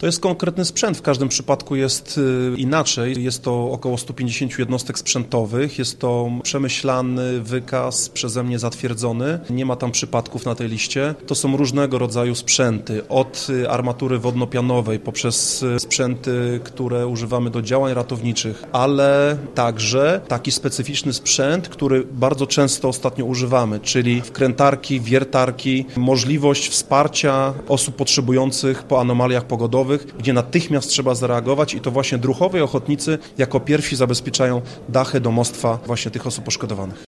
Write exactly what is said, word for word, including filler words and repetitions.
To jest konkretny sprzęt, w każdym przypadku jest inaczej. Jest to około sto pięćdziesiąt jednostek sprzętowych, jest to przemyślany wykaz, przeze mnie zatwierdzony. Nie ma tam przypadków na tej liście. To są różnego rodzaju sprzęty, od armatury wodno-pianowej poprzez sprzęty, które używamy do działań ratowniczych, ale także taki specyficzny sprzęt, który bardzo często ostatnio używamy, czyli wkrętarki, wiertarki, możliwość wsparcia osób potrzebujących po anomaliach pogodowych, gdzie natychmiast trzeba zareagować i to właśnie druhowie ochotnicy jako pierwsi zabezpieczają dachy, domostwa właśnie tych osób poszkodowanych.